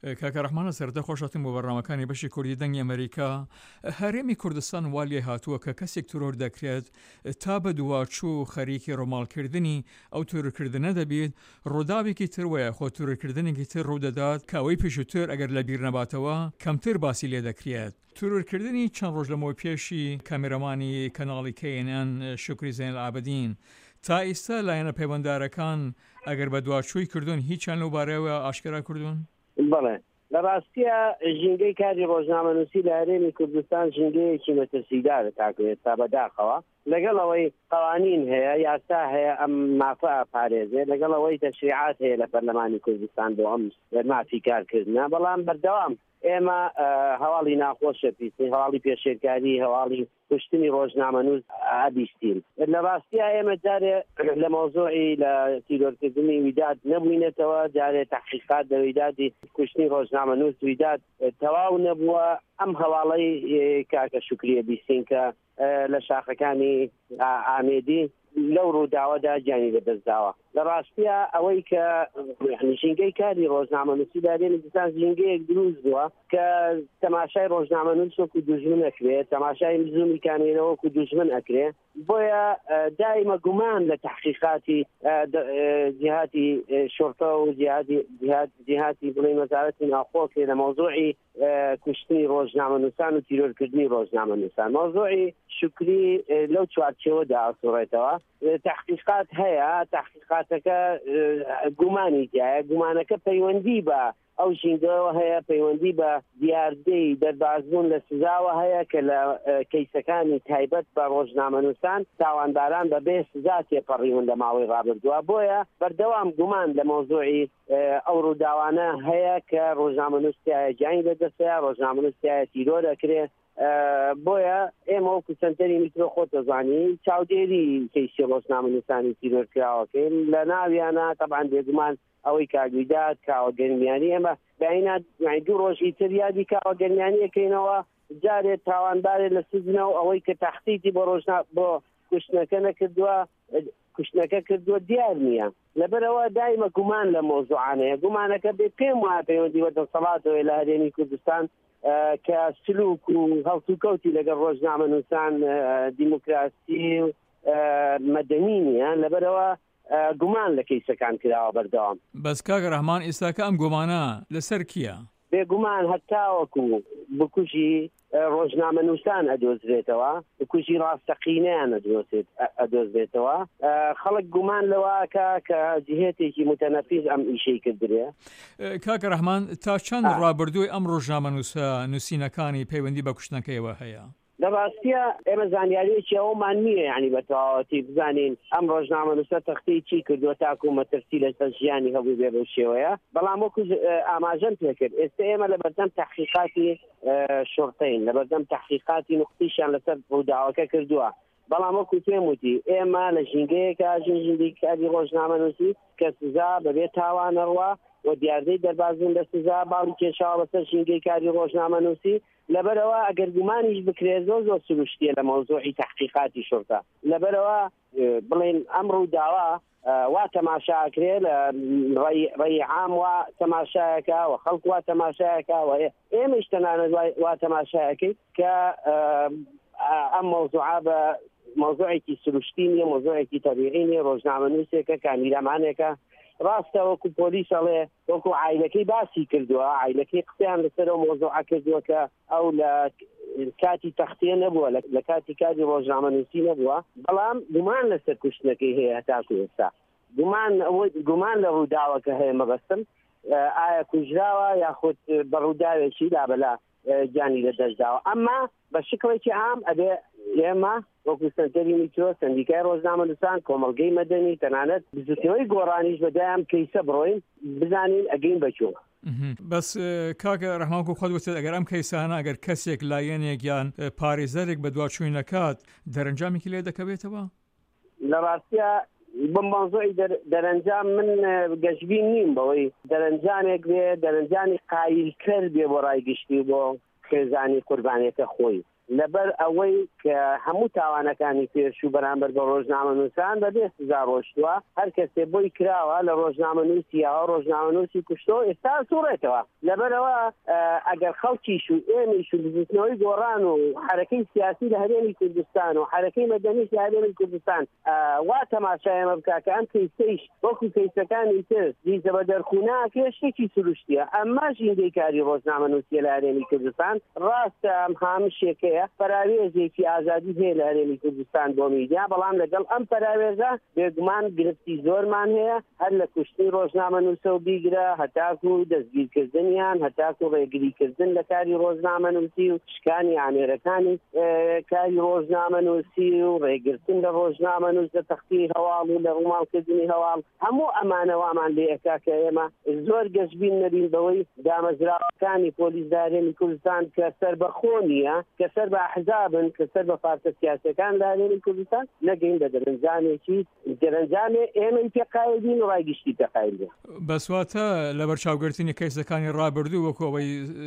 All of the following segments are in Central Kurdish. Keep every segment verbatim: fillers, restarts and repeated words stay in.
کاکە ڕەحمانە سەرەتا خۆشاتن بۆ بەڕامەکانی بەشی کوردی دەنگی ئەمریکا. هەرێمی کوردستان والیە هاتووە کە کەسێک ترۆر دەکرێت تا بە دواچوو خەریکی ڕۆماڵکردنی ئەو تورکردنە دەبێت ڕووداوێکی تر وایە خۆ تورکردنێکی تر ڕوودەدات کە ئەوەی پێشووتر ئەگەر لە بیر نەباتەوە کەمتر باسی لێ دەکرێت. تورکردنی چەند ڕۆژ لەمەوەی پێشی کامێرەمانی کەناڵی کێنەن شکری زێنەل عابدین تا ئێستا لایەنە پەیوەنددارەکان ئەگەر بە دواچووی کردوون هیچیان لەو بارەیەوە ئاشکرا کردوون؟ بەڵێ لە ڕاستیە ژینگەی کاری ڕۆژنامەنووسی لە هەرێمی کوردستان ژینگەیەکی مەترسیدارە تاکوێت تا بەداخەوە لەگەڵ ئەوەی قوانین هەیە یاسا هەیە ئەم مافە پارێزێ لەگەڵ ئەوەی تەشریعات هەیە لە پەرلەمانی کوردستان بۆ ئەم مافی کارکردنە بەڵام بەردەوام ئێمە هەواڵی ناخۆشە پیسین هەواڵی پێشێرکاری هەواڵی کوشتنی ڕۆژنامەنووس ئابیستین لە ڕاستیە ئێمە جارێ لە مۆزوعی لە تیرۆرکردنی ویداد نەبووینێتەوە جارێ تحقیقات لە ویدادی کوشتنی ڕۆژنامەنووس ویداد تەواو نەبووە ئەم هەواڵەی کاکە شکریە بیستین کە لە شاخەکانی ئامێدی لەو ڕووداوەدا گیانی لەدەستداوە لە ڕاستیە ئەوەی کە ژینگەی کاری ڕۆژنامەنووسی لە هەرێمی کوردستان ژینگەیەک دروست بووە کە تەماشای ڕۆژنامەنووس وەکو دوژمن ئەکرێت تەماشای زوومی کامێرە وەکو دوژمن ئەکرێ بۆیە دایمە گومان لە تحقیقاتی جیهاتی شۆرتە و جیهاتی بڵێ وەزارەتی ناوخۆکێ لە مۆزوعی کوشتنی ڕۆژنامەنووسان و تیرۆرکردنی ڕۆژنامەنووسان مۆزوعی شکری لەو چوارچێوەدا ئاسوڕێتەوە تحقیقات هەیە تحقیقاتەکە گومانی تایە گومانەکە پەیوەندی بە ئەو ژینگەوە هەیە پەیوەندی بە دیاردەی دەربازبوون لە سزاوە هەیە کە لە کەیسەکانی تایبەت بە ڕۆژنامەنووسان تاوانباران بە بێ سزا تێپەڕیون لە ماوەی ڕابردووە بۆیە بەردەوام گومان لە مۆزوعی ئەو ڕووداوانە هەیە کە ڕۆژنامەنووسیایە گیانی لەدەستەیە ڕۆژنامەنووسیایە تیرۆ دەکرێت بۆیە ئێمە وەکو سنتەری میکرۆ خۆ دەزانی چاودێری کەیسی ڕۆژنامەنووسانی تیرۆرکراوەکەین لە ناویانە تەبعاً بێگومان ئەوەی کاگویداد کاوەگەرمیانی ئێمە بەینات دوو ڕۆژی تر یادی کاوەگەرمیانیەکەینەوە جارێت تاوانبارێت لە سزنەوە ئەوەی کە تەختیتی بۆ ڕۆژنا بۆ کوشتنەکە نەکردووە کوشتنەکە کردووە دیار نییە لەبەرەوە دایمە گومان لە مۆزوعانەیە گومانەکە بێ پێم وایە پەیوەندی بەدەسەڵاتەوەی لە هەرێمی کوردستان کە سلوک و هەڵسوکەوتی لەگەڵ ڕۆژنامەنووسان دیموکراسی و مەدەنی نیە لەبەرەوە گومان لە کەیسەکان کراوە بەردەوام بەس کاکە ڕەحمان ئێستاکە ئەم گومانە لەسەر کییە؟ بێگومان هەتاوەکو بکوژی ڕۆژنامەنووسان ئەدۆزرێتەوە بکوژی ڕاستەقینەیان ئەدۆزرێتەوە خەڵک گومان لەوەکە کە جهێتێکی متەنەفیز ئەم ئیشەی کردرێ. کاکە ڕەحمان تا چەند ڕابردووی ئەم ڕۆژنامەنووسە نووسینەکانی پەیوەندی بە کوشتنەکەیەوە هەیە؟ لە ڕاستیە ئێمە زانیاریەکی ئەومان نییە یعنی بە تەواوەتی بزانین ئەم ڕۆژنامەنووسە تەختی چی کردووە تاکو مەترسی لەسەر ژیانی هەبوو بێ بەو شێوەیە بەڵام وەکو ئاماژەم پێکرد ئێستا ئێمە لە بەردەم تەحقیقاتی شۆرتەین لە بەردەم تەحقیقاتی نوقتیشیان لەسەر ڕووداوەکە کردووە بەڵام وەکو پێم وتی ئێمە لە ژینگەیەکە ژینگەی کاری ڕۆژنامەنووسی کە سزا بەبێ تاوانەڕوا و دیاردەی دەربازبوون لە سزا باڵی کێشاوە بەسەر ژینگەی کاری ڕۆژنامەنووسی لەبەرەوە ئەگەر گومانیش بکرێت زۆر زۆر سروشتیە لە مۆزوعی تحقیقاتی شۆرتە لەبەرەوە بڵێن ئەم ڕووداوە وا تەماشاکرێ لە ڕێی عام وا تەماشایەکە و خەڵک وا تەماشایەکە و ئێمەش تەنانەت وا تەماشایەکەی کە ئەم مۆزوعە بە مۆزوعێکی سروشتی نیە مۆزوعێکی تەبیعی نیە ڕۆژنامەنووسێکە کامیرەمانێکە ڕاستە وەکو پۆلیس ئەڵێ وەکو عایلەکەی باسی کردووە عایلەکەی قسەیان لەسەرەوە مۆزوعە کردووە کە ئەو لە کاتی تەختیە نەبووە لە کاتی کاری ڕۆژنامەنووسی نەبووە بەڵام گومان لەسەر کوشتنەکەی هەیە هەتاکو ئێستا گومان لە ڕووداوەکە هەیە مەبەستم ئایا کوژراوە یاخود بە ڕووداوێکی لابەلا گیانی لەدەستداوە ئەمما بە شکڵێکی عام ئەبێ ئێمە وەکو سنتەری میکرۆ سندیکای ڕۆژنامەنووسان کۆمەڵگەی مەدەنی تەنانەت بزوتنەوەی گۆڕانیش بەدایان کەیسە بڕۆین بزانین ئەگەین بەچوو بەس کاکە ڕەحمان خۆت وتێت ئەگەر ئەم کەیسانە ئەگەر کەسێک لایەنێک یان پارێزەرێک بە دواچووی نەکات دەرەنجامێکی لێ دەکەوێتەوە؟ لە ڕاستیە بم مۆزوعی دەرەنجام من گەشتبین نیم بەوەی دەرەنجامێک بێ دەرەنجامی قایلکەر بێ بۆ ڕایگشتی بۆ خێزانی قوربانیەکە خۆی لەبەر ئەوەی کە هەموو تاوانەکانی پێش و بەرامبەر بە ڕۆژنامەنووسان بەبێ سزا ڕۆشتووە هەر کەسێ بۆی کراوە لە ڕۆژنامەنووسیەوە ڕۆژنامەنووسی کوشتۆ ئێستا سوڕێتەوە لەبەرەوە ئەگەر خەڵکیش و ئێمەش و بزنەوەی گۆڕان و حرەکەی سیاسی لە هەرێمی کوردستان و حرەکەی مەدەنیش لە هەرێمی کوردستان وا تەماشای ئەمە بکا کە ئەم کەیسەیش وەکو کەیسەکانی تر دیزە بە دەرخونا کێشتێکی سروشتیە ئەمما ژینگەی کاری ڕۆژنامەنووسیە لە هەرێمی کوردستان ڕاستە ئەم هامشێکەیە پەراوێزێکی ئازادی هەیە لە هەرێمی کوردستان بۆ میدیا بەڵام لەگەڵ ئەم پەراوێزە بێگومان گرفتی زۆرمان هەیە هەر لە کوشتنی ڕۆژنامەنووسە و بیگرە هەتاکو دەستگیرکردنیان هەتاکو ڕێگریکردن لە کاری ڕۆژنامەنووسی و شکانی ئامێرەکانی کاری ڕۆژنامەنووسی و ڕێگرتن لە ڕۆژنامەنووس لە تەختی هەواڵ و لە ڕووماڵکردنی هەواڵ هەموو ئەمانەوامان لێ ئەکا کە ئێمە زۆر گەشتبین نەبین بەوەی دامەزراوەکانی پۆلیس دارێمی کوردستان کە سەربەخۆ نیە کە سەر بە ئەحزابن کە سەر بە پارتە سیاسەکان لە هەرێمی کوردستان نەگەین بە دەرەنجامێکی دەرەنجامێ ئێمەی پێقایلین و ڕایگشتی پێقایلین بەسواتە لە بەرچاوگرتنی کەیسەکانی ڕابردوو وەکو ئەوەی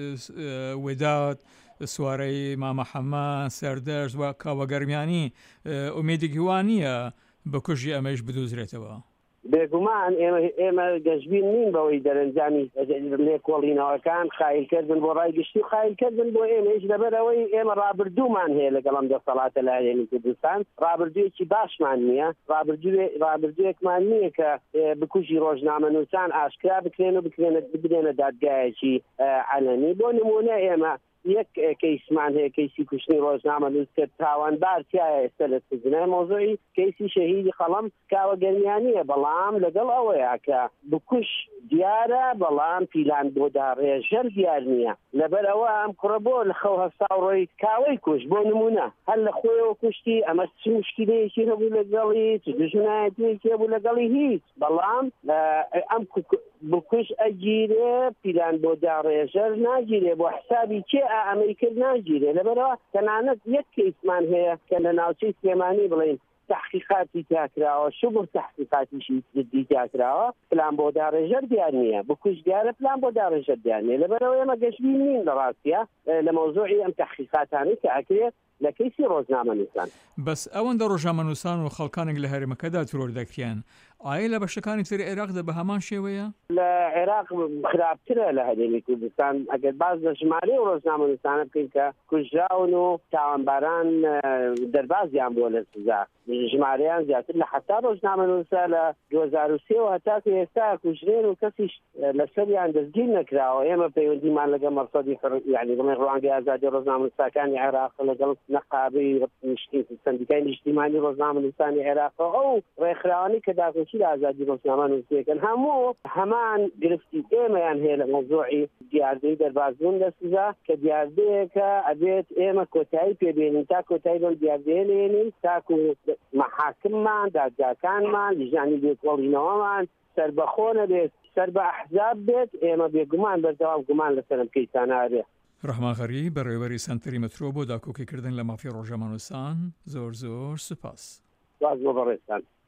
وێداد سوارەی مامەحەممە سەردەرز و کاوەگەرمیانی ئومێدێکی وان نییە بە کوژی ئەمەش بدوزرێتەوە بێگومان ئێمە گەشتبین نین بەوەی دەرەنجامی لێکۆڵینەوەکان خایلکردن بۆ ڕایگشتی و خایلکردن بۆ ئێمەش لەبەرەوەی ئێمە ڕابردوومان هەیە لەگەڵ ئەم دەسەڵاتە لە هەرێمی کوردستان ڕابردوویەکی باشمان نییە ڕابردوویەکمان نییە کە بکوژی ڕۆژنامەنووسان ئاشکرا بکرێن و بکرێنە بدرێنە دادگایەکی عەلەمی بۆ نمونە ئێمە یەک کەیسمان هەیە کەیسی کوشتنی ڕۆژنامەنووس کە تاوانبار تایە ئێستا لە سزنای مۆزوعی کەیسی شەهیدی خەڵەم کاوەگەرمیانیە بەڵام لەگەڵ ئەوەیە کە بکوش دیارە بەڵام پیلان بۆ داڕێژەر دیار نییە لەبەرەوە ئەم کوڕە بۆ لە خەو هەستا و ڕۆی کاوەی کوش بۆ نمونە هەر لە خۆیەوە کوشتی ئەمە چ مشکلەیەکی هەبوو لەگەڵی چ دژمنایەتێکی هەبوو لەگەڵی هیچ بەڵام ئەم بکوش ئەگیرێ پیلان بۆ داڕێژەر ناگیرێ بۆ حسابی کێ ئەمەی کرد ناگیرێ لەبەرەوە تەنانەت یەک کەیسمان هەیە کە لە ناوچەی سلێمانی بڵێن تحقیقاتی تاکراوە شبر تحقیقاتیشی جدی تاکراوە پلان بۆ داڕێژەر دیار نییە بکوش دیارە پلان بۆ داڕێژەر دیار نییە لەبەرەوە ئێمە گەشتبین نین لە ڕاستیە لە مەوزوعی ئەم تحقیقاتانی کە ئەکرێت لە کەیسی ڕۆژنامەنووسان بەس ئەوەندە ڕۆژنامەنووسان و خەڵکانێک لە هەرێمەکەدا ترۆر دەکرێن ئایا لە بەشەکانی تر عێراقدا بە هەمان شێوەیە؟ لە عێراق خراپترە لە هەرێمی کوردستان ئەگەر باز لە ژمارەی ڕۆژنامەنووسانە بکەین کە کوژراون و تاوانباران دەربازیان بووە لە سزا ژمارەیان زیاتر لە حتا ڕۆژنامەنووسە لە دوو هەزار و سێ و هەتاکە ئێستا کوژرێن و کەسیش لەسەریان دەستگیر نەکراوە ئێمە پەیوەندیمان لەگەڵ مەرسەدی یعنی بڵێن ڕوانگەی ئازادی ڕۆژنامەنووسەکانی عێراق لەگەڵ نەقابەی سەندیکای نیشتیمانی ڕۆژنامەنووسانی عێراق ئەو ڕێکخراوانی کە داخۆشی لە ئازادی ڕۆژنامەنووسیەکەن هەموو هەمان گرفتی ئێمەیان هەیە لە مەوزوعی دیاردەی دەربازبوون لە سزا کە دیاردەیەکە ئەبێت ئێمە کۆتایی پێبێنین تا کۆتایی بەم دیاردەیە لێنین تاکو محاکممان دادگاکانمان لیژانی لێکۆڵینەوەمان سەربەخۆ نەبێت سەر بە ئەحزاب بێت ئێمە بێگومان بەردەوام گومان لەسەرم کەیسانارێ ڕەحمان غەریب بەڕێوەبەری سەنتەری مەترۆ بۆ داکۆکیکردن لە مافی ڕۆژنامەنووسان زۆر زۆر سوپاس. باز بۆ بەڕێستان.